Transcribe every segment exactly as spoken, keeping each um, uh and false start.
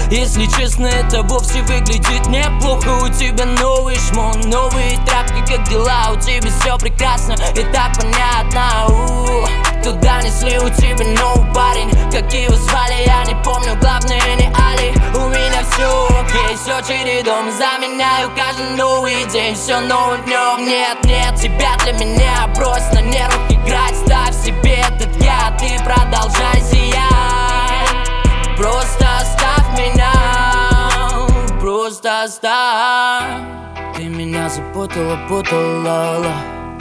Если честно, это вовсе выглядит неплохо. У тебя новый шмон, новые тряпки, как дела? У тебя все прекрасно, и так понятно. У-у-у. Туда несли, у тебя новый парень. Как его звали, я не помню, главное не Али. У меня все окей, все чередом заменяю каждый новый день. Все новое в нем, нет, нет, тебя для меня. Брось на нервах играть, ставь себе этот я. Ты продолжай сиять, просто оставь меня, просто оставь. Ты меня запутала, путала, ла,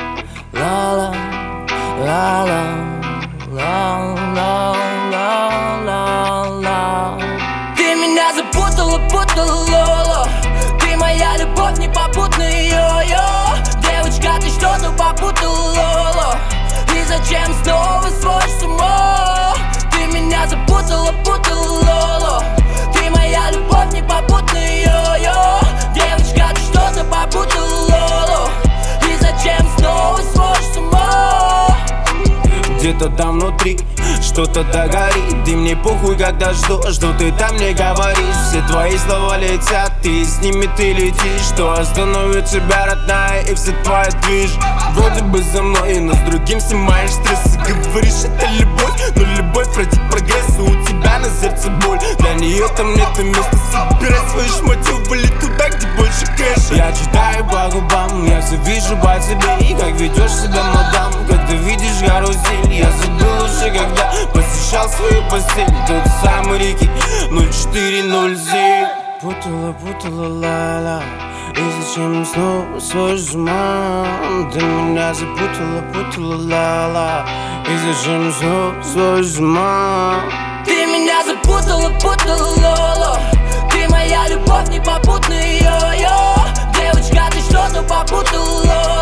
ла, ла, ла, ла, ла, ла, ла, ла. Ты меня запутала, путала, ла. Ты моя любовь, не попутная, йо-йо. Девочка, ты что-то попутала, ла. И зачем снова сводишь с ума? Ты меня запутала, путала, ла. Ты моя любовь, не попутная, йо-йо. Девочка, ты что-то попутала, ла. И зачем снова сводишь с ума? Где-то там внутри что-то догорит. Ты мне похуй, когда жду, что ты там не говоришь. Все твои слова летят, и с ними ты летишь. Что остановит тебя, родная, и все твои движ. Вроде бы за мной, но с другим снимаешь стресс. И говоришь, это любовь, но любовь ради прогресса. У тебя на сердце боль, для нее там нет места. Собирай свои шмоти, вали туда, где больше кэша. Я читаю по губам, я все вижу по тебе. И как ведешь себя, мадам, как ты видишь карусель. Я забыл уже, когда посещал свою постель. Тот самый Рики ноль четыре ноль семь. Путала, путала, ла-ла. И зачем снова свой жман? Ты меня запутала, путала, ла-ла. И зачем снова свой жман? Ты меня запутала, путала, ла. Ты моя любовь, не попутная, йо-йо. Девочка, ты что-то попутала.